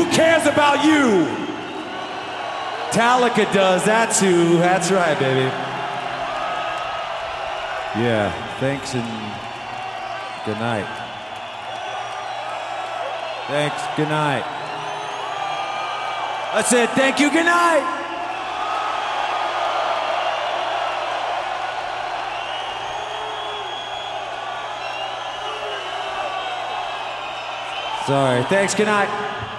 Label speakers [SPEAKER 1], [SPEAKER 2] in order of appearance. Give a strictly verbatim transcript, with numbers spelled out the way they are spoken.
[SPEAKER 1] Who cares about you? Metallica does that too. That's right, baby.
[SPEAKER 2] Yeah, thanks and good night. Thanks, good night.
[SPEAKER 1] That's it. Thank you. Good night.
[SPEAKER 2] Sorry. Thanks, good night.